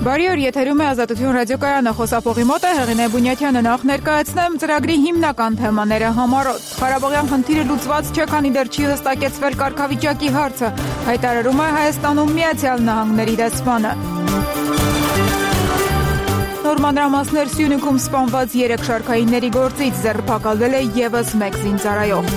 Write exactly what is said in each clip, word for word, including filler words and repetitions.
Բարի օր, եթերում է Ազատություն ռադիոկայանը, խոսափողի մոտ է Հեղինե Բունյաթյանը, նախ ներկայացնեմ ծրագրի հիմնական թեմաները համառոտ։ Ղարաբաղյան խնդիրը լուծված չէ, քանի դեռ չի հստակեցվել կարգավիճակի հարցը, հայտարարում է Հայաստանում Միացյալ Նահանգների դեսպանը։ Նոր մանրամասներ Սյունիքում սպանված երեք շարքայինների գործից ձերբակալվել է ևս մեկ զինծառայող։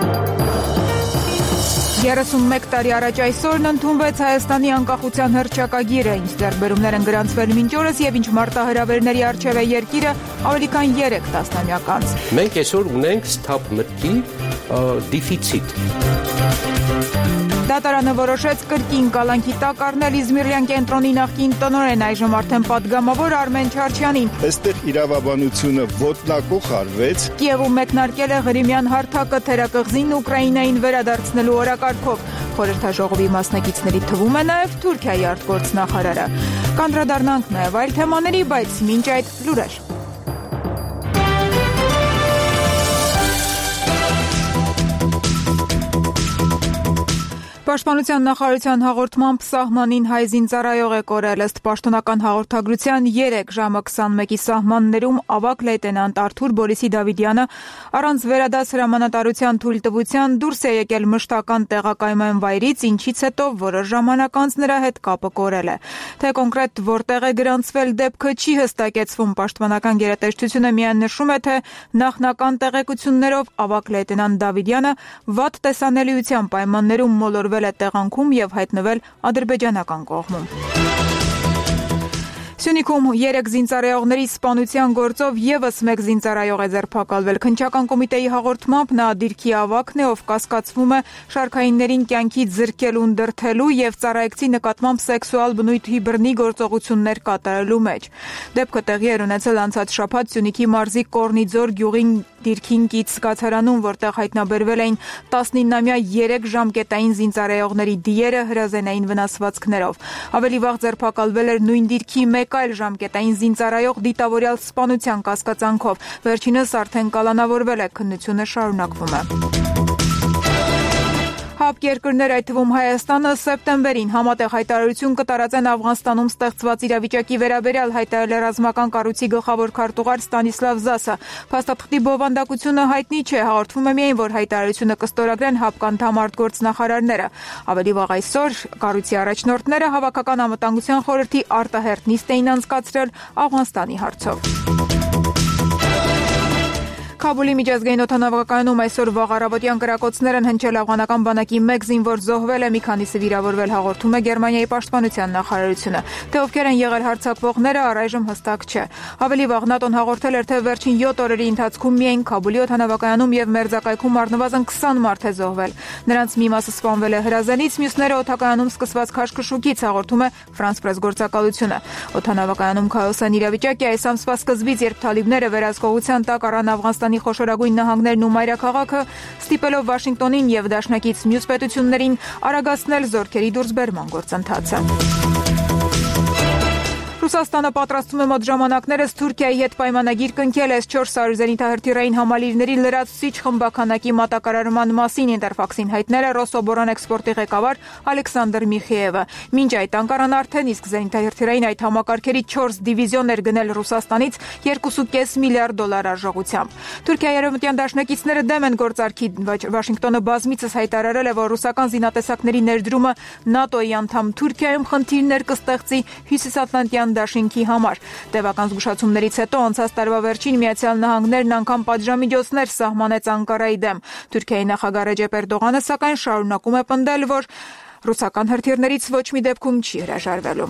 երեսունմեկ տարի առաջ այսօրն ընդունվեց Հայաստանի անկախության հռչակագիրը, ինչ ձեռքբերումներ են գրանցվել մինչ օրս եւ ինչ մարտահրավերների առջեւ է երկիրը ավելի քան երեք տասնամյակ անց։ Մենք այսօր ունենք սթափ մտքի դեֆիցիտ։ Դատարանը որոշեց կրկին կալանքի տակ առնել Իզմիրյան կենտրոնի նախկին տնօրեն, այժմ արդեն պատգամավոր Արմեն Չարչյանին։ Այստեղ իրավաբանությունը ոտնակոխ արվեց։ Կիևում մեկնարկել է Ղրիմյան հարթակը թերակղզին Ուկրաինային վերադարձնելու օրակարգով։ Խորհրդաժողովի մասնակիցների թվում է նաև Թուրքիայի արտգործնախարարը։ Կանդրադառնանք նաև այլ թեմաների, բայց մինչ այդ լուրեր։ Պաշտպանության նախարարության հաղորդմամբ սահմանին հայ զինծառայող է կորել, ըստ պաշտոնական հաղորդագրության երեք ժամը քսանմեկի սահմաններում ավագ լեյտենանտ Արթուր Բորիսի Դավիդյանը առանց վերադաս հրամանատարության թույլտվության դուրս է եկել մշտական տեղակայման վայրից, ինչից հետո որոշ ժամանակ անց նրա հետ կապը կորել է։ Թե կոնկրետ որտեղ է գրանցվել դեպքը չի հստակեցվում, պաշտպանական գերատեսչությունը միայն նշում է, թե նախնական տեղեկություններով ավագ լեյտենանտ Դավիդյանը վատ տեսանելիության պայմաններում մոլորվել է տեղանքում եւ հայտնվել ադրբեջանական կողմում։ Սյունիքում երեք զինծառայողների սպանության գործով ևս մեկ զինծառայող է ձերբակալվել։ Քննչական կոմիտեի հաղորդմամբ նա դիրքի ավագն է, ով կասկածվում է շարքայիններին կյանքից զրկելուն դրդելու եւ ծառայեկցի նկատմամբ սեքսուալ բնույթի բռնի գործողություններ կատարելու մեջ։ Դեպքը տեղի էր ունեցել անցած շաբաթ Սյունիքի մարզի Կորնիձոր գյուղին դիրքին կից կացարանում, որտեղ հայտնաբերվել էին տասնինամյա երեք ժամկետային զինծառայողների դիերը հրազենային վնասվածքներով։ Ավելի վաղ ձերբակալվել էր նույն դիրքի մեկ այլ ժամկետային զինծառայող դիտավորյալ սպանության կասկածանքով։ Վերջինս արդեն կալանավորվել է, քննությունը շարունակվում է։ Հապկ երկրներ, այդ թվում Հայաստանը, սեպտեմբերին համատեղ հայտարարություն կտարածեն Աֆղանստանում ստեղծված իրավիճակի վերաբերյալ, հայտարարել է ռազմական կառույցի գլխավոր քարտուղար Ստանիսլավ Զասը։ Փաստաթղթի բովանդակությունը հայտնի չէ, հաղորդվում է միայն, որ հայտարարությունը կստորագրեն հապկ անդամ արտգործնախարարները։ Ավելի վաղ այսօր կառույցի առաջնորդները հավաքական անվտանգության խորհրդի արտահերթ նիստ էին անցկացրել Աֆղանստանի հարցով։ Քաբուլի միջազգային օդանավակայանում այսօր վաղ առավոտյան կրակոցներ են հնչել, աֆղանական բանակի մեկ զինվոր զոհվել է, մի քանիսը վիրավորվել, հաղորդում է Գերմանիայի պաշտպանության նախարարությունը։ Թե ովքեր են եղել հարձակվողները, առայժմ հստակ չէ։ Ավելի վաղ ՆԱՏՕ-ն հաղորդել էր, թե վերջին յոթ օրերի ընթացքում միայն Քաբուլի օդանավակայանում եւ մերձակայքում առնվազն քսան մարդ է զոհվել։ Նրանց մի մասը սպանվել է հրազենից, մյուսները օդակայանում սկսված քաշքշուկից, հաղորդում է Ֆրանս պրես գործակալությունը։ Օդանավակայանում քաոսային իրավիճակ է այս ամսվա սկզբից, երբ թալիբները վերահսկողության տակ առան Աֆղանստանի խոշորագույն նահանգներն ու մայրաքաղաքը, ստիպելով Վաշինգտոնին եւ դաշնակից մյուս պետություններին արագացնել զորքերի դուրսբերման գործընթացը։ Ռուսաստանը պատրաստվում է մոտ ժամանակներս Թուրքիայի հետ պայմանագիր կնքել էս չորս հարյուր զենիթահրթիռային համալիրների լրացուցիչ խմբականակի մատակարարման մասին, Ինտերֆաքսին հայտնել է Ռոսոբորոն էքսպորտի ղեկավար Ալեքսանդր Միխեևը։ Մինչ այդ Անկարան արդեն իսկ զենիթահրթիռային այդ համակարգերի չորս դիվիզիոն էր գնել Ռուսաստանից երկու կողմը միլիարդ դոլար արժողությամբ։ Թուրքիայի արևմտյան դաշնակիցները դեմ են գործարքի, Վաշինգտոնը բազմիցս հայտարարել է, որ ռուսական զինատեսակների ներդրումը ՆԱՏՕ-ի անդամ Թուրքիայում խնդիրներ կստեղծի Հյուսիսատլանտյան դաշինքի համար։ Տևական զգուշացումներից հետո անցած տարվա վերջին Միացյալ Նահանգներն անգամ պատժամիջոցներ սահմանեց Անկարայի դեմ։ Թուրքիայի նախագահ Ռեջեփ Էրդողանը սակայն շարունակում է պնդել, որ ռուսական հրթիռներից ոչ մի դեպքում չի հրաժարվելու։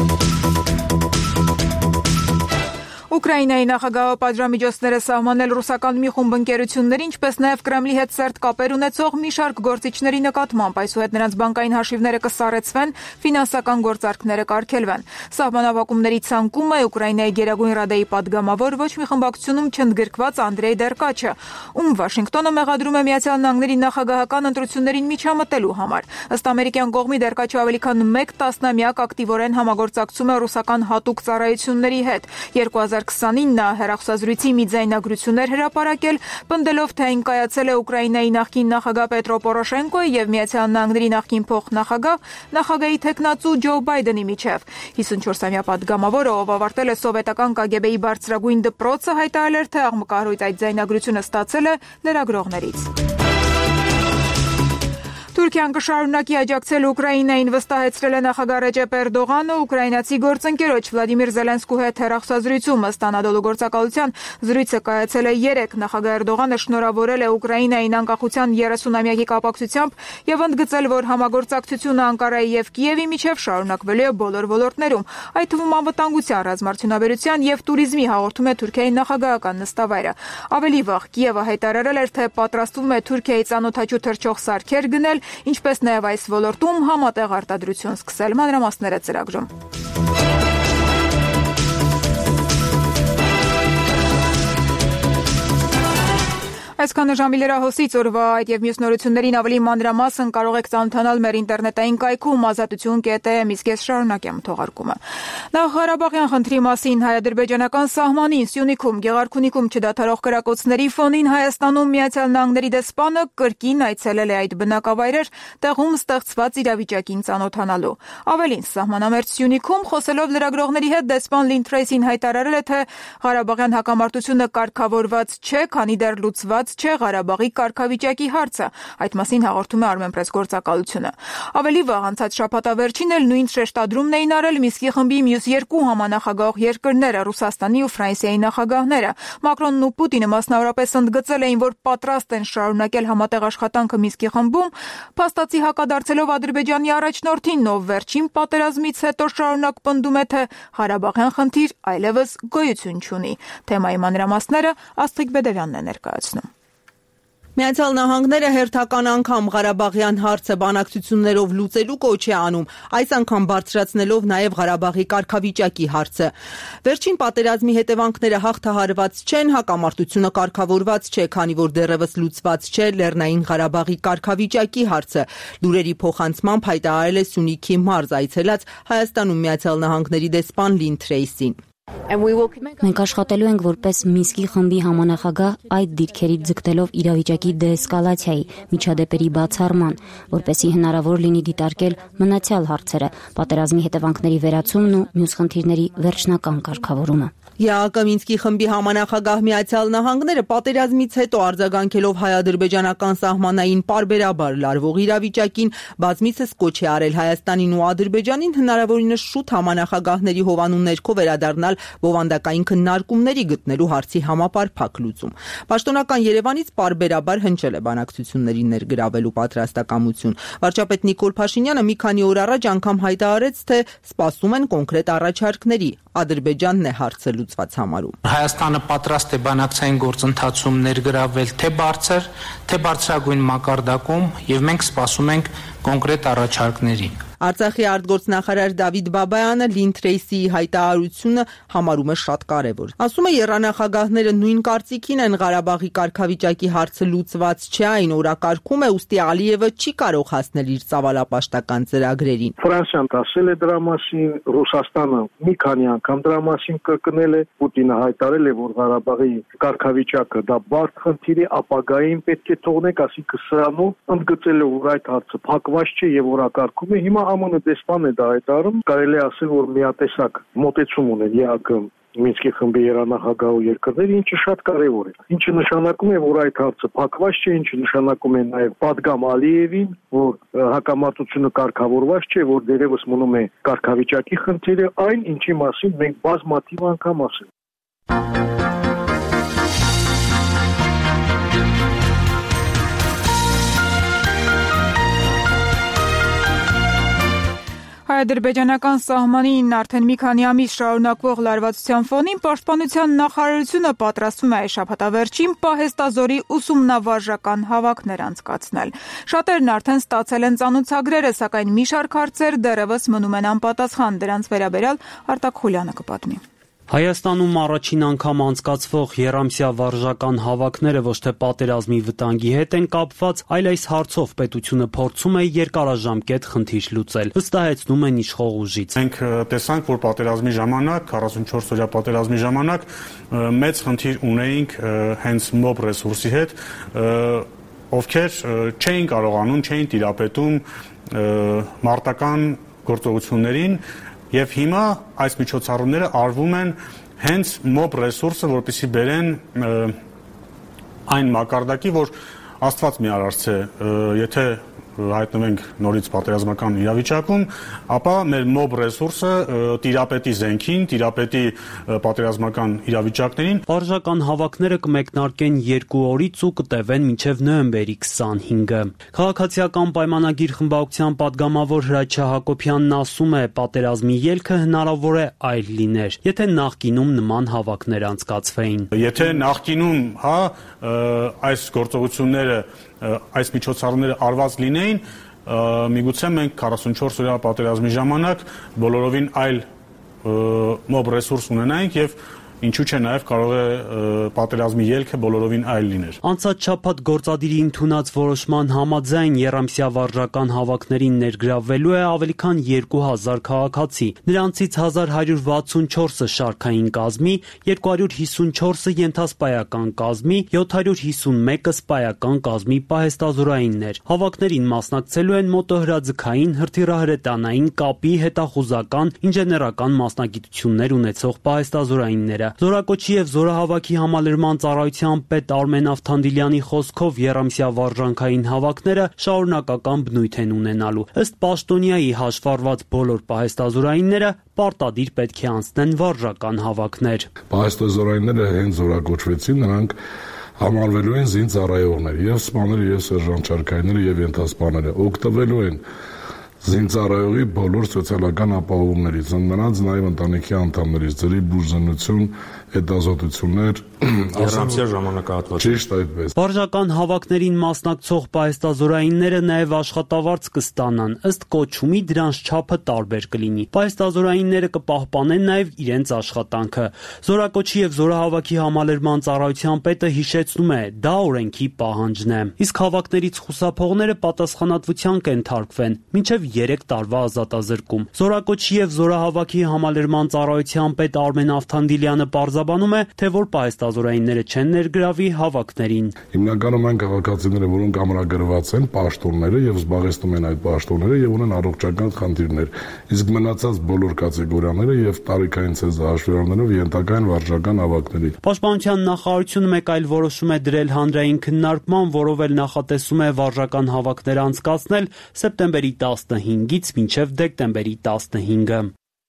Ուկրաինայի նախագահը պատժամիջոցները սահմանել ռուսական մի խումբ ընկերությունների, ինչպես նաև Կրեմլի հետ սերտ կապեր ունեցող մի շարք գործիչների նկատմամբ, այսուհետ նրանց բանկային հաշիվները կսառեցվեն, ֆինանսական գործարքները կարգելվեն։ Սահմանափակումների ցանկում է Ուկրաինայի Գերագույն ռադայի պատգամավոր, ոչ մի խմբակցությունում չընդգրկված Անդրեյ Դերկաչը, ում Վաշինգտոնը մեղադրում է Միացյալ Նահանգների նախագահական ընտրություններին միջամտելու համար։ Ըստ ամերիկյան կողմի Դերկաչը ավելի քան մեկ տասնամյակ ակտիվորեն համագործակցում է ռուսական հատուկ ծառայությունների հետ։ երկու հազար հազար քսանինը հեռախոսազրույցի մի ձայնագրություն էր հրապարակել, պնդելով, թե այն կայացել է Ուկրաինայի նախկին նախագահ Պետրո Պորոշենկոյի եւ Միացյալ Նահանգների նախկին փոխնախագահ նախագահի թեկնածու Ջո Բայդենի միջև։ հիսունչորսամյա պատգամավորը, ով ավարտել է սովետական Կ Գ Բ-ի բարձրագույն դպրոցը, հայտարարել էր, թե աղմկահարույց այդ ձայնագրությունը ստացել է լրագրողներից։ Թուրքիան կշարունակի աջակցել Ուկրաինային, վստահեցրել է նախագահ Ռեջեփ Էրդողանը ուկրաինացի գործընկերոջ Վլադիմիր Զելենսկու հետ հեռախոսազրույցում։ Ըստ Անադոլու գործակալության, զրույցը կայացել է երեկ։ Նախագահ Էրդողանը շնորհավորել է Ուկրաինային անկախության երեսունամյակի կապակցությամբ եւ ընդգծել, որ համագործակցությունը Անկարայի եւ Կիևի միջև շարունակվելու է բոլոր ոլորտներում, այդ թվում անվտանգության, ռազմարդյունաբերության եւ туриզմի, հաղորդում է Թուրքիայի նախագահական նստավայրը։ Ավելի վաղ Կիևը հայտարարել էր, թե պատրաստվում է Թուրքիայի ծանոթաճու թռչող սարքեր գնել, ինչպես նաև այս ոլորտում համատեղ արտադրություն սկսել։ Մանրամասները ծրագրում։ Այսքանը ժամի լրահոսից օրվա այդ եւ մյուս նորություններին ավելի մանրամասն կարող եք ծանոթանալ մեր ինտերնետային կայքում ազատություն կետ է եմ, իսկ ես շարունակեմ թողարկումը։ Նախ Ղարաբաղյան խնդրի մասին հայ-ադրբեջանական սահմանին Սյունիքում Գեղարքունիքում չդադարող կրակոցների ֆոնին Հայաստանում Միացյալ Նահանգների դեսպանը կրկին այցելել է այդ բնակավայրեր, տեղում ստեղծված իրավիճակին ծանոթանալու։ Ավելին, սահմանամերձ Սյունիքում խոսելով լրագրողների հետ դեսպան Լին Թրեյսին հայտարարել է, թե Ղարաբաղյան հակամարտությունը կարգավորված չէ, քանի դեռ լուծված չէ Ղարաբաղի կարգավիճակի հարցը։ Այդ մասին հաղորդում է Armenpress գործակալությունը։ Ավելի վաղ անցած շաբաթավերջին էլ նույն շեշտադրումն էին արել Մինսկի խմբի մյուս երկու համանախագահող երկրները՝ Ռուսաստանի ու Ֆրանսիայի նախագահները։ Մակրոնն ու Պուտինը մասնավորապես ընդգծել էին, որ պատրաստ են շարունակել համատեղ աշխատանքը Մինսկի խմբում, փաստացի հակադարձելով Ադրբեջանի առաջնորդին, ով վերջին պատերազմից հետո շարունակ պնդում է, թե Ղարաբաղյան խնդիր այլևս գոյություն չունի։ Թեմայի մանրամասները Աստղիկ Բեդևյանն է ներկայացնում։ Միացյալ Նահանգները հերթական անգամ Ղարաբաղյան հարցը բանակցություններով լուծելու կոչ է անում, այս անգամ բարձրացնելով նաև Ղարաբաղի կարգավիճակի հարցը։ Վերջին պատերազմի հետևանքները հաղթահարված չեն, հակամարտությունը կարգավորված չէ, քանի որ դեռևս լուծված չէ Լեռնային Ղարաբաղի կարգավիճակի հարցը։ Լուրերի փոխանցմամբ հայտարարել է Սյունիքի մարզ այցելած Հայաստանում Միացյալ Նահանգների դեսպան Լին Թրեյսին։ Մենք աշխատելու ենք որպես Մինսկի խմբի համանախագահ այդ դիրքերից ձգտելով իրավիճակի դեէսկալացիայի, միջադեպերի բացառման, որպեսզի հնարավոր լինի դիտարկել մնացյալ հարցերը, պատերազմի հետևանքների վերացումն ու մյուս խնդիրների վերջնական կարգավորումը։ ԵԱՀԿ Մինսկի խմբի համանախագահ Միացյալ Նահանգները պատերազմից հետո արձագանքելով հայ-ադրբեջանական սահմանային պարբերաբար լարվող իրավիճակին բազմիցս կոչ է արել Հայաստանին ու Ադրբեջանին հնարավորինս շուտ համանախագահների հովանու ներքո վերադառնալ բովանդակային քննարկումների գտնելու հարցի համապարփակ լուծում։ Պաշտոնական Երևանից պարբերաբար հնչել է բանակցությունների ներգրավելու պատրաստակամություն։ Վարչապետ Նիկոլ Փաշինյանը մի քանի օր առաջ անգամ հայտարարեց, թե սպասում են կոնկրետ առաջարկների։ Ադրբեջանն է հարցը լուծված համարում։ Հայաստանը պատրաստ է բանակցային գործընթացում ներգրավել թե բարձր, թե բարձրագույն մակարդակում, եւ մենք սպասում ենք կոնկրետ առաջարկների։ Արցախի արտգործնախարար Դավիթ Բաբայանը Լին Թրեյսիի հայտարարությունը համարում է շատ կարևոր։ Ասում է, եռանախագահները նույն կարծիքին են, Ղարաբաղի կարգավիճակի հարցը լուծված չէ, այն օրակարգում է, ուստի Ալիևը չի կարող հասնել իր ծավալապաշտական ծրագրերին։ Ֆրանսիան ասել է դրա մասին, Ռուսաստանը մի քանի անգամ դրա մասին կրկնել է, Պուտինը հայտարարել է, որ Ղարաբաղի կարգավիճակը դա բարդ խնդիր է, ապագային պետք է թողնենք, ասինքն սրանով ընդգծել է, որ այդ հարցը փակված չէ եւ օրակարգում է։ Հիմա ԱՄՆ դեսպանն է դա հայտարարում, կարելի է ասել, որ միատեսակ մոտեցում ունեն ԵԱՀԿ Մինսկի խմբի երանախագահ երկրները, ինչը շատ կարևոր է։ Ինչը նշանակում է, որ այդ հարցը փակված չէ, ինչը նշանակում է նաև պատգամ Ալիևին, որ հակամարտությունը կարգավորված չէ, որ դերևս մնում է կարգավիճակի խնդիրը, այն ինչի մասին մենք բազմաթիվ անգամ ասել ենք։ Հայ-ադրբեջանական սահմանին արդեն մի քանի ամիս շարունակվող լարվածության ֆոնին Պաշտպանության նախարարությունը պատրաստվում է այս շաբաթավերջին պահեստազորի ուսումնավարժական հավաքներ անցկացնել։ Շատերն արդեն ստացել են ծանոթագրերը, սակայն մի շարք հարցեր դեռևս մնում են անպատասխան, դրանց վերաբերյալ Արտակ Խուլյանը կպատմի։ Հայաստանում առաջին անգամ անցկացվող եռամսյա վարժական հավաքները ոչ թե պատերազմի վտանգի հետ են կապված, այլ այս հարցով պետությունը փորձում է երկարաժամկետ խնդիր լուծել, վստահեցնում են իշխող ուժից։ Մենք տեսանք, որ պատերազմի ժամանակ, քառասունչորս օրյա պատերազմի ժամանակ մեծ խնդիր ունեինք հենց մոբ ռեսուրսի հետ, ովքեր չէին կարողանում, չէին տիրապետում մարտական գործողություններին, եւ հիմա այս միջոցառումները արվում են հենց մոբ ռեսուրսը, որպեսզի բերեն այն մակարդակի, որ Աստված մի արարցե, եթե հայտնվենք նորից պատերազմական իրավիճակում, ապա մեր մոբ ռեսուրսը տիրապետի զենքին, տիրապետի պատերազմական իրավիճակներին։ Վարժական հավաքները կմեկնարկեն երկու օրից ու կտևեն մինչև նոյեմբերի քսանհինգը։ Քաղաքացիական պայմանագիր խմբակցության падգամավոր Հրաչյա Հակոբյանն ասում է, պատերազմի ելքը հնարավոր է այլ լիներ, եթե նախկինում նման հավաքներ անցկացվեին։ Եթե նախկինում, հա, այս գործողությունները այս միջոցառումները արված լինեին, միգուցե մենք քառասունչորս օրյա պատերազմի ժամանակ բոլորովին այլ մոբ ռեսուրս ունենայինք եւ ինչու՞ չէ նաև կարող է պատերազմի ելքը բոլորովին այլ լիներ։ Անցած շաբաթ գործադիրի ընդունած որոշման համաձայն եռամսյա վարժական հավաքներին ներգրավվելու է ավելի քան երկու հազար քաղաքացի։ Նրանցից հազար հարյուր վաթսունչորսը շարքային կազմի, երկու հարյուր հիսունչորսը ենթասպայական կազմի, յոթ հարյուր հիսունմեկը սպայական կազմի պահեստազորայիններ։ Հավաքներին մասնակցելու են մոտոհրաձգային, հրթիռահրետանային, կապի, հետախուզական, ինժեներական մասնագիտություններ ունեցող պահեստազորայինները։ Զորակոչի եւ զորահավաքի համալրման ծառայության պետ Արմեն Ավթանդիլյանի խոսքով եռամսյա վարժանքային հավաքները շարունակական բնույթ են ունենալու։ Ըստ պաշտոնյայի հաշվառված բոլոր պահեստազորայինները պարտադիր պետք է անցնեն վարժական հավաքներ։ Պահեստազորայինները հենց զորակոչվեցին, նրանք համարվելու են զինծառայողներ, եւ սպաները, եւ սերժանտ-չարքայինները, եւ ենթասպաները, օգտվելու են զինծառայողի բոլոր սոցիալական ապահովումներից, նրանց նաև ընտանիքի անդամներից, ձերի բուժզնություն, հետազոտություններ, եռամսյա ժամանակահատվածում։ Ճիշտ այդպես։ Վարժական հավաքներին մասնակցող պահեստազորայինները նաև աշխատավարձ կստանան, ըստ կոչումի դրանց չափը տարբեր կլինի։ Պահեստազորայինները կպահպանեն նաև իրենց աշխատանքը։ Զորակոչի եւ զորահավաքի համալրման ծառայության պետը հիշեցնում է, դա օրենքի պահանջն է։ Իսկ հավաքներից խուսափողները պատասխանատվության կենթարկվեն մինչև երեք տարվա ազատազրկում։ Զորակոչի եւ զորահավաքի համալրման ծառայության պետ Արմեն Ավթանդիլյանը պարզաբանում է, թե որ պահեստազորայինները չեն ներգրավի հավաքներին։ Հիմնականում այն քաղաքացիները, որոնք ամրագրված են, պաշտոնները եւ զբաղեցնում են այդ պաշտոնները եւ ունեն առողջական խնդիրներ, իսկ մնացած բոլոր կատեգորիաները եւ տարիքային ցեզը հաշվի առնելով ենթակա են վարժական հավաքների։ Պաշտպանության նախարարությունը մեկ այլ որոշում է դրել հանրային քննարկման, որով էլ նախատեսում է վարժական հավաքներ անցկացնել սեպտեմբերի տասնհինգից մինչև դեկտեմբերի տասնհինգը։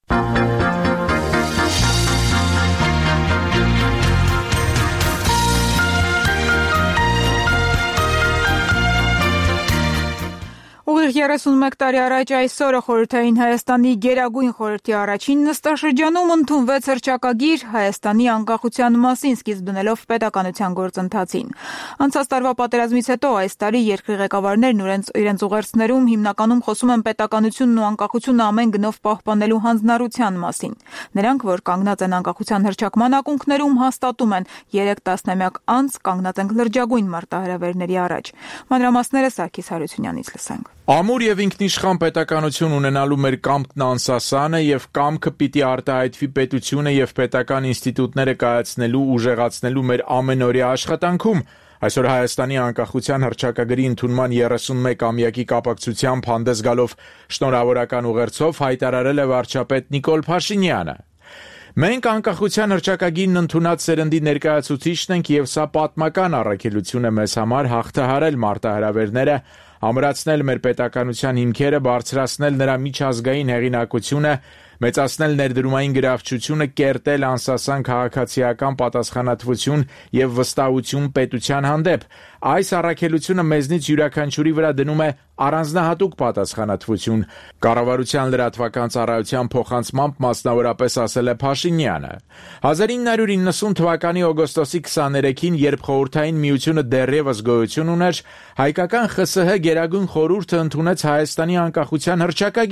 Ուղիղ երեսունմեկ տարի առաջ այսօրը խորհրդային Հայաստանի գերագույն խորհրդի առաջին նստաշրջանում ընդունվեց հռչակագիր Հայաստանի անկախության մասին, սկիզբ դնելով պետականության գործընթացին։ Անցած տարվա պատերազմից հետո այս տարի երկրի ղեկավարներն իրենց ուղերձներում հիմնականում խոսում են պետականությունն ու անկախությունը ամեն գնով պահպանելու հանձնառության մասին։ Նրանք, որ կանգնած են անկախության հռչակման ակունքներում, հաստատում են երեք տասնամյակ անց կանգնած ենք լրջագույն մարտահրավերների առաջ։ Մանրամասները Սարգիս Հարությունյանից լսենք։ Ամուր եւ ինքնիշխան պետականություն ունենալու մեր կամքն անսասան է եւ կամքը պիտի արտահայտվի պետությունը եւ պետական ինստիտուտները կայացնելու, ուժեղացնելու մեր ամենօրյա աշխատանքում։ Այսօր Հայաստանի անկախության հռչակագրի ընդունման երեսունմեկ-ամյակի կապակցությամբ հանդես գալով շնորհավորական ուղերձով հայտարարել է վարչապետ Նիկոլ Փաշինյանը։ Մենք անկախության հռչակագիրն ընդունած սերնդի ներկայացուցիչն ենք եւ սա պատմական առաքելություն է մեզ համար հաղթահարել մարտահրավերները, ամրացնել մեր պետականության հիմքերը, բարձրացնել նրա միջազգային հեղինակությունը, մեծացնել ներդրումային գրավչությունը, կերտել անսասան քաղաքացիական պատասխանատվություն եւ վստահություն պետության հանդեպ։ Այս առաքելությունը մեզնից յուրաքանչյուրի վրա դնում է առանձնահատուկ պատասխանատվություն։ Կառավարության լրատվական ծառայության փոխանցմամբ մասնավորապես ասել է Փաշինյանը։ հազար ինը հարյուր իննսուն թվականի օգոստոսի քսաներեքին, երբ Խորհրդային Միությունը դեռևս գոյություն ուներ, հայկական ԽՍՀ Գերագույն խորհուրդը ընդունեց Հայաստանի անկախության հռչակագիրը։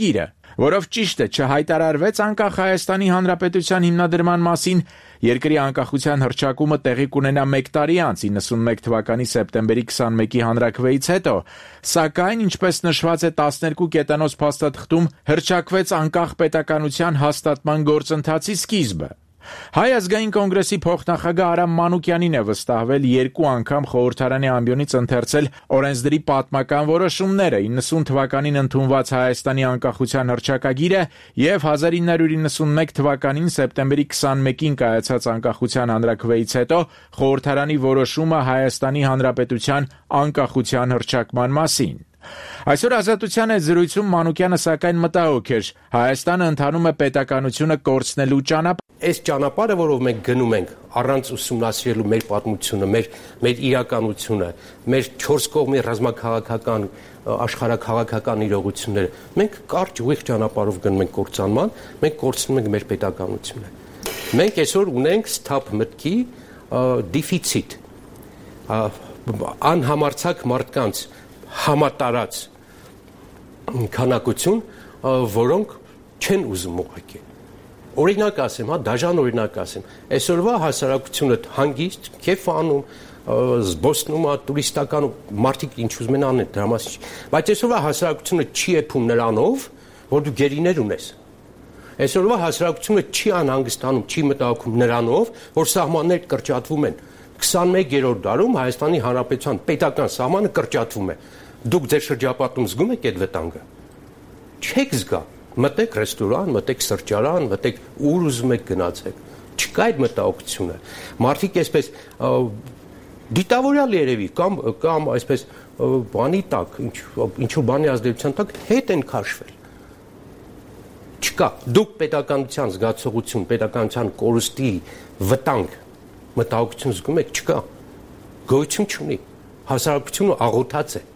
որով ճիշտ է չհայտարարվեց անկախ Հայաստանի Հանրապետության հիմնադրման մասին, երկրի անկախության հռչակումը տեղի կունենա մեկ տարի անց իննսունմեկ թվականի սեպտեմբերի քսանմեկի հանրաքվեից հետո, սակայն, ինչպես նշված է տասներկու կետանոց փաստաթղթում, հռչակվեց անկախ պետականության հաստատման գործընթացի սկիզբը։ Հայ ազգային կոնգրեսի փոխնախագահ Արամ Մանուկյանին է վստահվել երկու անգամ խորհրդարանի ամբիոնից ընթերցել օրենսդրի պատմական որոշումները, իննսուն թվականին ընդունված Հայաստանի անկախության հռչակագիրը եւ հազար ինը հարյուր իննսունմեկ թվականին սեպտեմբերի քսանմեկին կայացած անկախության հանրաքվեից հետո խորհրդարանի որոշումը Հայաստանի Հանրապետության անկախության հռչակման մասին։ Այսօր Ազատության հետ զրույցում Մանուկյանը սակայն մտահոգ էր. Հայաստանը ընթանում է պետականությունը կորցնելու ճանապարհ։ Այս ճանապարհը, որով մենք գնում ենք, առանց ուսումնասիրելու մեր պատմությունը, մեր մեր իրականությունը, մեր չորս կողմի ռազմաքաղաքական, աշխարհաքաղաքական իրողությունները, մենք կարճ ուղիղ ճանապարհով գնում ենք կործանման, մենք կորցնում ենք մեր պետականությունը։ Մենք այսօր ունենք սթափ մտքի դեֆիցիտ, անհամարցակ մարդկանց համատարած քանակություն, որոնք չեն ուզում ուղղակի։ Օրինակ ասեմ, հա, դաժան օրինակ ասեմ, այսօրվա հասարակությունը հանգիստ, քեֆ անում, զբոսնում է, տուրիստական մարդիկ ինչ ուզում են անեն, դրա մասին։ Բայց այսօրվա հասարակությունը չի էփում նրանով, որ դու գերիներ ունես։ Այսօրվա հասարակությունը չի անհանգստանում, չի մտահոգում նրանով, որ սահմաններ կրճատվում են։ քսանմեկերորդ դարում Հայաստանի Հանրապետության պետական սահմանը կրճատվում է։ Դուք ձեր շրջապատում զգում եք այդ վտանգը։ Չեք զգա։ Մտեք ռեստորան, մտեք սրճարան, մտեք ուր ուզում եք գնացեք։ Չկա այդ մտահոգությունը։ Մարդիկ այսպես դիտավորյալ երևի կամ կամ այսպես բանի տակ, ինչ ինչ որ բանի ազդեցության տակ հետ են քաշվել։ Չկա։ Դուք պետականության զգացողություն, պետականության կորուստի վտանգ, մտահոգություն զգում եք, չկա։ Գոյություն չունի։ Հասարակությունը աղոթած է։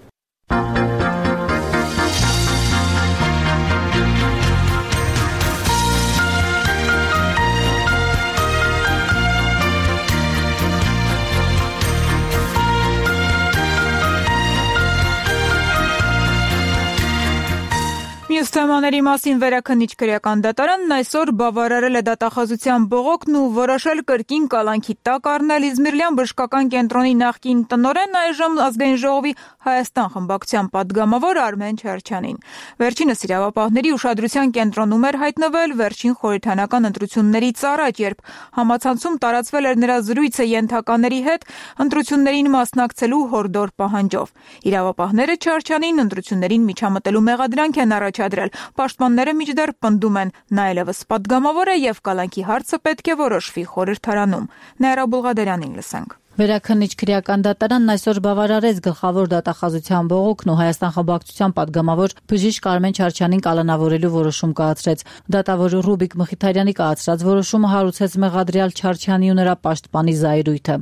Մյուս թեմաների մասին Վերաքննիչ քրեական դատարանն այսօր բավարարել է դատախազության բողոքն ու որոշել կրկին կալանքի տակ առնել Իզմիրլյան բժշկական կենտրոնի նախկին տնօրեն, այժմ Ազգային ժողովի Հայաստան խմբակցության պատգամավոր Արմեն Չարչյանին։ Վերջինս իրավապահների ուշադրության կենտրոնում էր հայտնվել վերջին խորհրդանական ընտրություններից առաջ, երբ համացանցում տարածվել էր նրա զրույցը ենթակաների հետ ընտրություններին մասնակցելու հորդոր պահանջով։ Իրավապահները Չարչյանին ընտրություններին միջամտելու մեղադրանք են առաջադրել։ Պաշտպանները մինչդեռ պնդում են, նա այլևս պատգամավոր է եւ կալանքի հարցը պետք է որոշվի խորհրդարանում։ Նաիրա Բուլղադարյանին լսենք։ Վերաքննիչ քրեական դատարանն այսօր բավարարեց գլխավոր դատախազության բողոքն ու Հայաստան խմբակցության պատգամավոր բժիշկ Արմեն Չարչյանին կալանավորելու որոշում կայացրեց։ Դատավոր Ռուբիկ Մխիթարյանի կայացրած որոշումը հարուցեց մեղադրյալ Չարչյանի ու նրա պաշտպանի զայրույթը։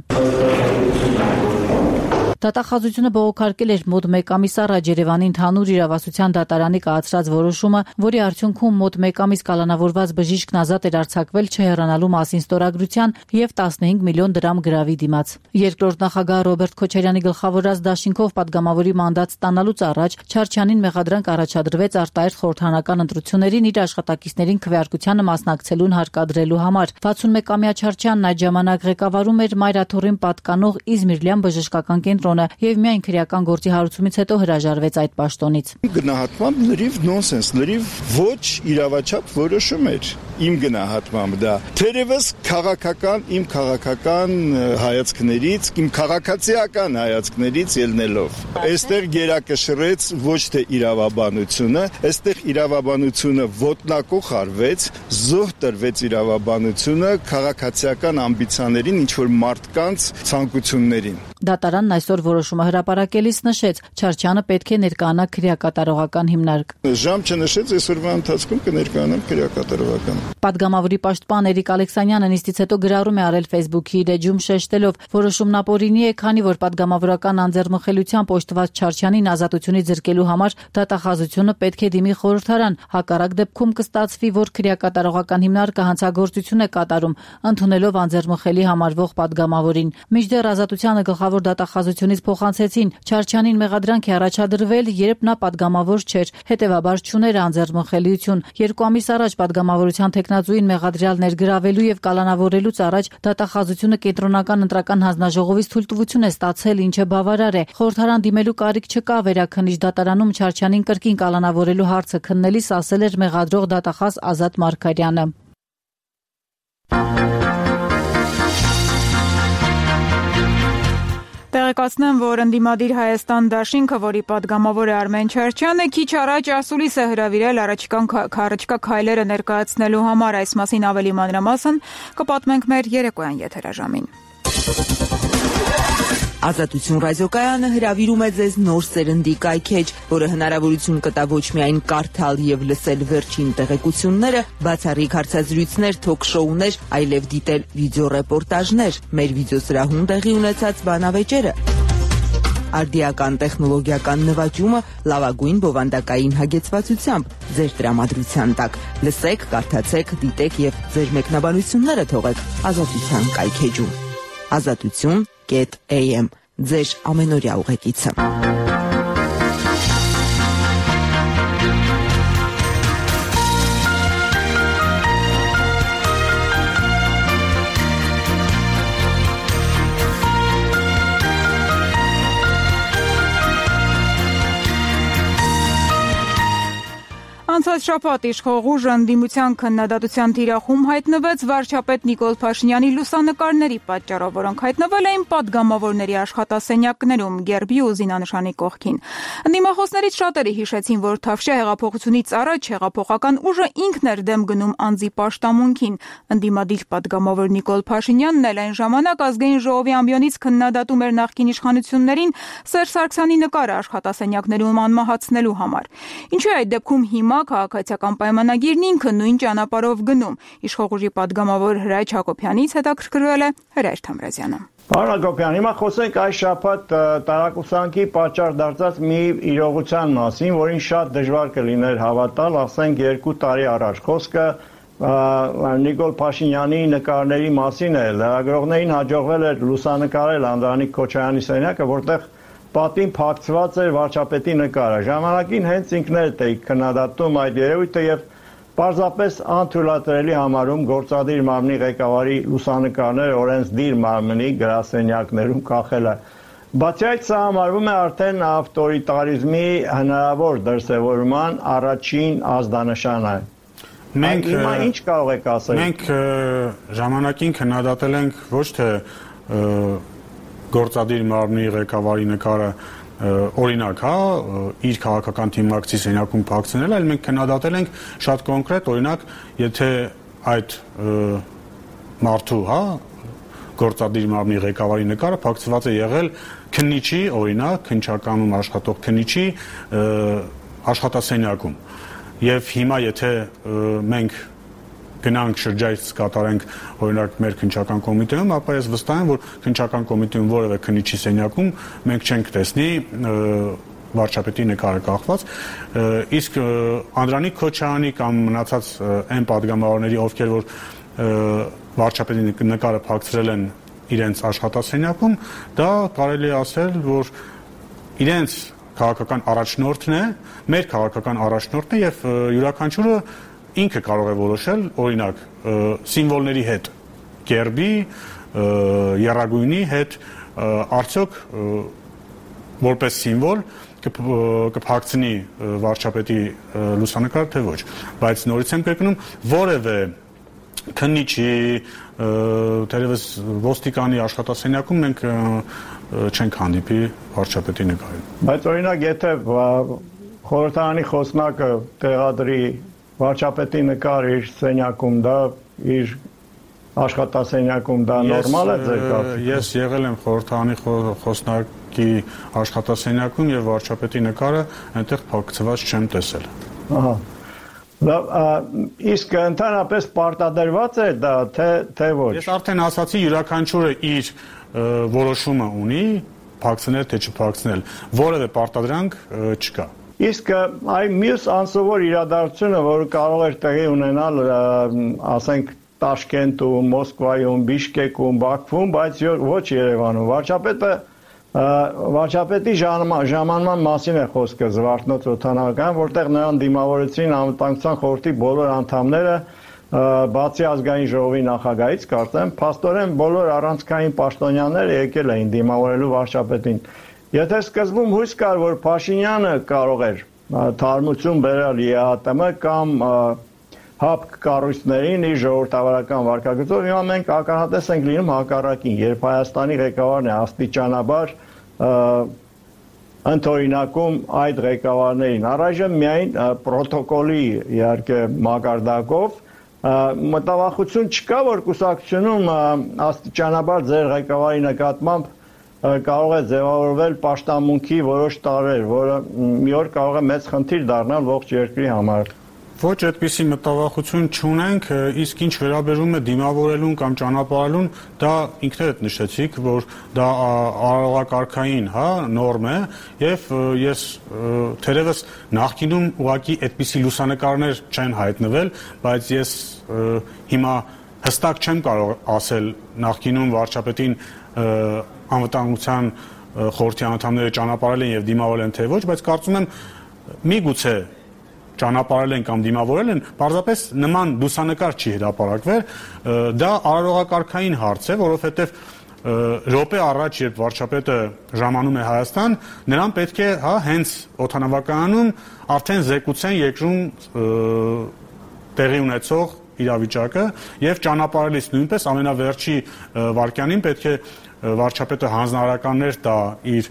Դատախազությունը բողոքարկել էր մոտ մեկ ամիս առաջ Երևանի ընդհանուր իրավասության դատարանի կայացրած որոշումը, որի արդյունքում մոտ մեկ ամիս կալանավորված բժիշկն ազատ էր արձակվել չհեռանալու մասին ստորագրության եւ տասնհինգ միլիոն դրամ գրավի դիմաց։ Երկրորդ նախագահ Ռոբերտ Քոչարյանի գլխավորած դաշինքով պատգամավորի մանդատ ստանալուց առաջ Չարչյանին մեղադրանք առաջադրվեց արտահերթ խորհրդանական ընտրություններին իր աշխատակիցներին քվեարկությանը մասնակցելուն հարկադրելու համար։ վաթսունմեկամյա Չարչյանն այդ ժամանակ ղեկավարում էր Մայրաթոռին պատկանող Իզմիրլյան բժշկական կենտրոն եւ միայն քրեական գործի հարուցումից հետո հրաժարվեց այդ պաշտոնից։ Գնահատմամբ լրիվ նոնսենս, լրիվ ոչ իրավաչափ որոշում էր։ Իմ գնահատմամբ դա թերևս քաղաքական, իմ քաղաքական հայացքներից, իմ քաղաքացիական հայացքներից ելնելով։ Այստեղ գերակշռեց ոչ թե իրավաբանությունը, այստեղ իրավաբանությունը ոտնակող արվեց, զոհ տրվեց իրավաբանությունը քաղաքացիական ամբիցիաներին, ինչ որ մարդկանց ցանկություններին։ Դատարանն այսօր որոշումը հրապարակելիս նշեց, Չարչյանը պետք է ներկայանա քրեակատարողական հիմնարկ։ Ժամ չնշեց, այսօրվա ընթացքում կներկայանամ քրեակատարողական։ Պատգամավորի պաշտպան Էրիկ Ալեքսանյանը նիստից հետո գրառում է արել Facebook-ի իր էջում շեշտելով, որոշումն ապօրինի է, քանի որ պատգամավորական անձեռնմխելությամբ օժտված Չարչյանին ազատությունից զրկելու համար դատախազությունը պետք է դիմի խորհրդարան, հակառակ դեպքում կստացվի, որ քրեակատարողական հիմնարկը հանցագործություն է կատարում, ընդունելով անձեռնմխելի համարվող պատգամավորին։ Մինչդեռ ազատությանը գլխավոր դատախազությունից փոխանցեցին, Չարչյանին մեղադրանք է առաջադրվել, երբ նա պատգամավոր չէր, հետևաբար չուներ անձեռնմխելիություն։ Երկու ամիս առաջ պատգամավորության թեկնածուին մեղադրյալ ներգրավելու եւ կալանավորելուց առաջ դատախազությունը կենտրոնական ընտրական հանձնաժողովից թույլտվություն է ստացել, ինչը բավարար է։ Խորհրդարան դիմելու կարիք չկա, վերաքննիչ դատարանում Չարչյանին կրկին կալանավորելու հարցը քննելիս ասել էր մեղադրող դատախազ Ազատ Մարգարյանը։ Տեղեկացնեմ, որ ընդդիմադիր Հայաստան դաշինքը, որի պատգամավոր է Արմեն Չարչյանը, քիչ առաջ ասուլիս է հրավիրել առաջիկա քայլերը ներկայացնելու համար։ Այս մասին ավելի մանրամասն կպատմենք մեր երեկոյան եթերաժամին։ Ազատություն ռադիոկայանը հրավիրում է ձեզ նոր սերնդի կայքեջ, որը հնարավորություն կտա ոչ միայն կարդալ եւ լսել վերջին տեղեկությունները, բացառիկ հարցազրույցներ, թոք-շոուներ, այլև դիտել վիդեոռեպորտաժներ, մեր վիդեոսրահում տեղի ունեցած բանավեճերը, արդիական տեխնոլոգիական նվաճումը լավագույն բովանդակային հագեցվածությամբ ձեր տրամադրության տակ։ Լսեք, կարդացեք, դիտեք եւ ձեր մեկնաբանությունները թողեք Ազատության կայքեջում։ Ազատություն Get A M ձեր ամենօրյա ուղեկիցը։ Անցած շաբաթ իշխող ուժը ընդդիմության քննադատության թիրախում հայտնվեց վարչապետ Նիկոլ Փաշինյանի լուսանկարների պատճառով, որոնք հայտնվել էին պատգամավորների աշխատասենյակներում գերբի ու զինանշանի կողքին։ Ընդդիմախոսներից շատերը հիշեցին, որ Թավշյա հեղափոխությունից առաջ հեղափոխական ուժը ինքն էր դեմ գնում անձի պաշտամունքին։ Ընդդիմադիր պատգամավոր Նիկոլ Փաշինյանն էլ այն ժամանակ ազգային ժողովի ամբիոնից քննադատում էր նախկին իշխանություններին Սերժ Սարգսյանի նկարը աշխատասենյակներում անմահացնելու համար։ Ինչու է այդ դեպքում հիմա քաղաքացիական պայմանագիրն ինքը նույն ճանապարհով գնում։ Իշխող ուժի падգամավոր Հրայր Հակոբյանից հետաքրքրվել է Հրայր Թամրազյանը։ Պարոն Հակոբյան, հիմա խոսենք այս շաբաթ տարակուսանքի պատճառ դարձած մի իրողության մասին, որին շատ դժվար կլիներ հավատալ, ասենք երկու տարի առաջ։ Խոսքը Նիկոլ Փաշինյանի նկարների մասին է։ Լրագրողներին հաջողվել էր լուսանկարել Անդրանիկ Քոչարյանի սենյակը, որտեղ պատին փակցված էր վարչապետի նկարը։ Ժամանակին հենց ինքներդ եք քննադատում այդ երևույթը եւ պարզապես անթույլատրելի համարում գործադիր մարմնի ղեկավարի լուսանկարները օրենսդիր մարմնի գրասենյակներում կախելը։ Բացի այդ, սա համարվում է արդեն ավտորիտարիզմի հնարավոր դրսևորման առաջին ազդանշանը։ Մենք հիմա ինչ կարող եք ասել։ Մենք ժամանակին քննադատել ենք ոչ թե գործադիր մարմնի ղեկավարի նկարը օրինակ, հա, իր քաղաքական թիմակցի սենյակում փակցնել, այլ մենք քննադատել ենք շատ կոնկրետ, օրինակ, եթե այդ մարդու, հա, գործադիր մարմնի ղեկավարի նկարը փակցված է եղել քննիչի, օրինակ, քննչականում աշխատող քննիչի աշխատասենյակում։ Եվ հիմա եթե մենք գնանք շրջայց կատարենք օրինակ մեր քննչական կոմիտեում, ապա ես վստահ եմ, որ քննչական կոմիտեում որևէ քննիչի սենյակում մենք չենք տեսնի վարչապետի նկարը կախված, իսկ Անդրանիկ Քոչարյանի կամ մնացած այն падգամավորների, ովքեր որ վարչապետի նկարը փակցրել են իրենց աշխատասենյակում, դա կարելի է ասել, որ իրենց քաղաքական առաջնորդն է, մեր քաղաքական առաջնորդն է եւ յուրաքանչյուրը ինքը կարող է որոշել, օրինակ, սիմվոլների հետ, գերբի, եռագույնի հետ, արդյոք որպես սիմվոլ կփակցնի վարչապետի լուսանկար, թե ոչ։ Բայց նորից եմ կրկնում, որևէ քննիչի, թերևս ոստիկանի աշխատասենյակում մենք չենք հանդիպի վարչապետի նկարին։ Բայց օրինակ, եթե խորհրդարանի խոսնակը տեղադրի վարչապետի նկար իր սենյակում, դա իր աշխատասենյակում, դա նորմալ է ձեր կարծիքով։ Ես եղել եմ խորհրդարանի խոսնակի աշխատասենյակում եւ վարչապետի նկարը այնտեղ փակցված չեմ տեսել։ Ահա։ Իսկ ընդհանրապես պարտադրված է դա թե թե ոչ։ Ես արդեն ասացի, յուրաքանչյուրը իր որոշումը ունի, փակցնել թե չփակցնել, որևէ պարտադրանք չկա։ Իսկ այ մյուս անսովոր իրադարձությունը, որը կարող էր տեղի ունենալ, ասենք Տաշկենտում, Մոսկվայում, Բիշկեկում, Բաքվում, բայց ոչ Երևանում, վարչապետը Վարչապետի ժամանման մասին է խոսքը Զվարթնոց օդանավակայանում, որտեղ նրան դիմավորեցին անվտանգության խորհրդի բոլոր անդամները, բացի ազգային ժողովի նախագահից, կարծեմ, փաստորեն բոլոր առանցքային պաշտոնյաները եկել էին դիմավորելու վարչապետին։ Եթե սկզբում հույս կար, որ Փաշինյանը կարող էր թարմություն բերել ԵԱՏՄ կամ հապ կառույցներին իր ժողովրդավարական վարքագծով, հիմա մենք ականատես ենք լինում հակառակին, երբ Հայաստանի ղեկավարն է աստիճանաբար ընդօրինակում այդ ղեկավարներին։ Առայժմ միայն պրոտոկոլի իհարկե մակարդակով մտավախություն չկա, որ կուսակցությունում աստիճանաբար ձեր ղեկավարի նկատմամբ կարող է ձևավորվել պաշտամունքի որոշ տարրեր, որը մի օր կարող է մեծ խնդիր դառնալ ողջ երկրի համար։ Ոչ այդպիսի մտավախություն չունենք, իսկ ինչ վերաբերում է դիմավորելուն կամ ճանապարհելուն, դա ինքներդ նշեցիք, որ դա արարողակարգային, հա, նորմ է, եւ ես թերևս նախկինում ուղղակի այդպիսի լուսանկարներ չեն հայտնվել, բայց ես հիմա հստակ չեմ կարող ասել նախկինում վարչապետին անվտանգության խորհրդի անդամները ճանապարհել են եւ դիմավորել են թե ոչ, բայց կարծում եմ միգուցե ճանապարհել են կամ դիմավորել են, պարզապես նման լուսանկար չի հրապարակվել, դա արարողակարգային հարց է, որովհետև րոպե առաջ, երբ վարչապետը ժամանում է Հայաստան, նրան պետք է, հա, հենց օդանավակայանում արդեն զեկուցեն երկրում տեղի ունեցող իրավիճակը եւ ճանապարհելիս նույնպես ամենավերջի վարքյանին պետք է վարչապետը հանձնարարականներ տա իր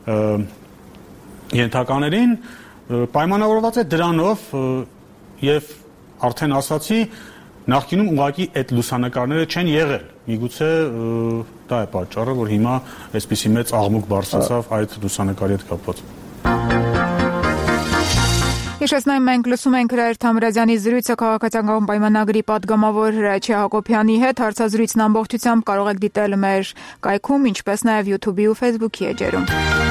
ենթականերին, պայմանավորված է դրանով եւ արդեն ասացի նախկինում ուղղակի այդ լուսանկարները չեն եղել։ Միգուցե դա է պատճառը, որ հիմա այսպիսի մեծ աղմուկ բարձրացավ այդ լուսանկարի հետ կապված։ Հիշեցնեմ, մենք լսում ենք Հրայր Թամրազյանի զրույցը քաղաքացիական պայմանագրի պատգամավոր Հրաչյա Հակոբյանի հետ։ Հարցազրույցն ամբողջությամբ կարող եք դիտել մեր կայքում, ինչպես նաև YouTube-ի ու Facebook-ի էջերում։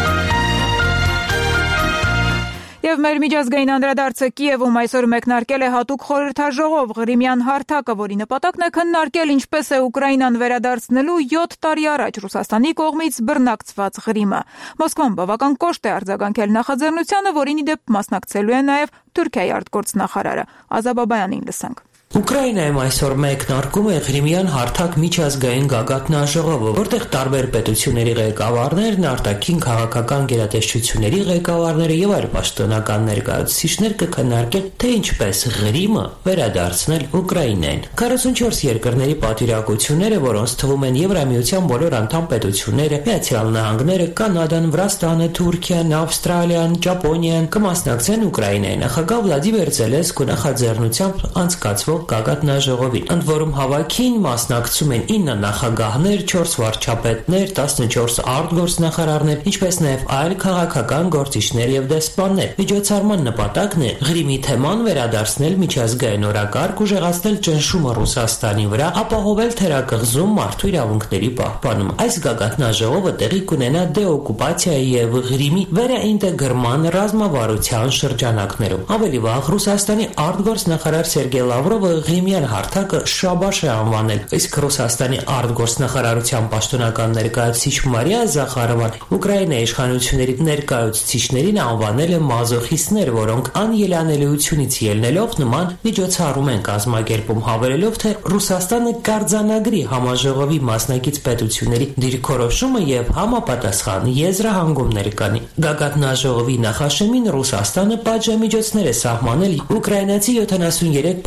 Եվ մեր միջազգային անդրադարձը Կիևում այսօր մեկնարկել է հատուկ խորհրդաժողով Ղրիմյան հարթակը, որի նպատակն է քննարկել ինչպես է Ուկրաինան վերադարձնելու յոթ տարի առաջ Ռուսաստանի կողմից բռնակցված Ղրիմը։ Մոսկվան բավական կոշտ է արձագանքել նախաձեռնությանը, որին ի դեպ մասնակցելու է նաև Թուրքիայի արտգործնախարարը։ Ազաբաբայանին լսենք։ Ուկրաինայում այսօր մեկնարկում է Ղրիմյան հարթակ միջազգային գագաթնաժողովը, որտեղ տարբեր պետությունների ղեկավարներն, արտաքին քաղաքական գերատեսչությունների ղեկավարները եւ այլ պաշտոնական ներկայացուցիչներ կքննարկեն, թե ինչպես Ղրիմը վերադարձնել Ուկրաինային։ քառասունչորս երկրների պատվիրակությունները, որոնց թվում են Եվրամիության բոլոր անդամ պետությունները, Միացյալ Նահանգները, Կանադան, Վրաստանը, Թուրքիան, Ավստրալիան, Ճապոնիան, կմասնակցեն Ուկրաինայի նախագահ Վլադիմիր Զելենսկու նախաձեռնությամբ անցկացվող գագաթնաժողովին, ընդ որում հավաքին մասնակցում են ինը նախագահներ, չորս վարչապետներ, տասնչորս արտգործնախարարներ, ինչպես նաև այլ քաղաքական գործիչներ եւ դեսպաններ։ Միջոցառման նպատակն է Ղրիմի թեման վերադարձնել միջազգային օրակարգ, ուժեղացնել ճնշումը Ռուսաստանի վրա, ապահովել թերակղզում մարդու իրավունքների պահպանումը։ Այս գագաթնաժողովը տեղի կունենա դեօկուպացիայի եւ Ղրիմի վերաինտեգրման ռազմավարության շրջանակներում։ Ավելի վաղ Ռուսաստանի արտգործնախարար Սերգեյ Լավրովը Ղրիմյան հարթակը շաբաշ է անվանել, իսկ Ռուսաստանի արտգործնախարարության պաշտոնական ներկայացուցիչ Մարիա Զախարովան Ուկրաինայի իշխանությունների ներկայացուցիչներին անվանել է մազոխիստներ, որոնք անելանելիությունից ելնելով նման միջոցառում են կազմակերպում, հավելելով, թե Ռուսաստանը կարձանագրի համաժողովի մասնակից պետությունների դիրքորոշումը եւ համապատասխան եզրահանգումներ կանի։ Գագաթնաժողովի նախաշեմին Ռուսաստանը պատժամիջոցներ է սահմանել ուկրաինացի յոթանասուներեք պաշտոնյա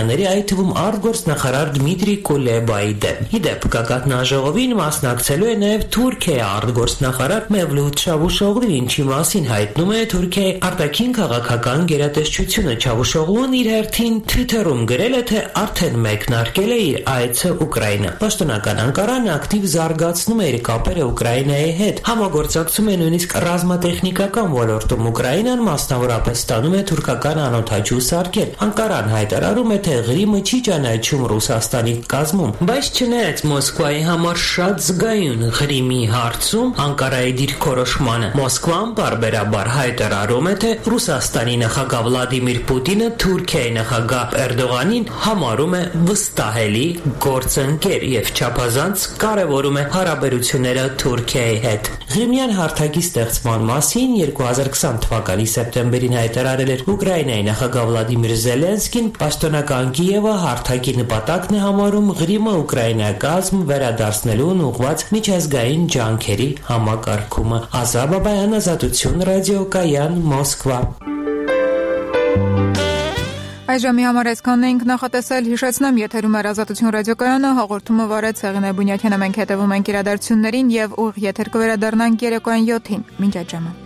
Ուկրաինաների, այդ թվում արտգործնախարար Դմիտրի Կուլեբայի դեմ։ Իդեպ գագաթնաժողովին մասնակցելու է նաև Թուրքիայի արտգործնախարար Մևլութ Չավուշօղլուն, ինչի մասին հայտնում է Թուրքիայի արտաքին քաղաքական գերատեսչությունը։ Չավուշօղլուն իր հերթին Twitter-ում գրել է, թե արդեն մեկնարկել է իր այցը Ուկրաինա։ Պաշտոնական Անկարան ակտիվ զարգացնում է իր կապերը Ուկրաինայի հետ, համագործակցում է նույնիսկ ռազմատեխնիկական ոլորտում։ Ուկրաինան մասնավորապես ստանում է թուրքական անօդաչու սարքեր։ Անկարան հայտարարում է, թե Ղրիմը չի ճանաչում Ռուսաստանի կազմում, բայց չնայած Մոսկվայի համար շատ զգայուն Ղրիմի հարցում Անկարայի դիրքորոշմանը, Մոսկվան պարբերաբար հայտարարում է, թե Ռուսաստանի նախագահ Վլադիմիր Պուտինը Թուրքիայի նախագահ Էրդողանին համարում է վստահելի գործընկեր եւ չափազանց կարեւորում է հարաբերությունները Թուրքիայի հետ։ Ղրիմյան հարթակի ստեղծման մասին երկու հազար քսան թվականի սեպտեմբերին հայտարարել էր Ուկրաինայի նախագահ Վլադիմիր Զելենսկին։ Պաշտոնական Կիևը հարթակի նպատակն է համարում Ղրիմը Ուկրաինայական վերադարձնելուն ուղղված միջազգային ջանքերի համակարգումը։ Ազատ Բաբայան, Ազատություն ռադիոկայան, Մոսկվա։ Այժմի համար այսքանն էինք նախատեսել, հիշեցնեմ, եթերում էր Ազատություն ռադիոկայանը, հաղորդումը վարեց Հեղինե Բունյակյանը, մենք հետևում ենք իրադարձություններին եւ ուղիղ եթեր կվերադառնանք երեկոյան յոթին։ Մինչ այդ ժամը։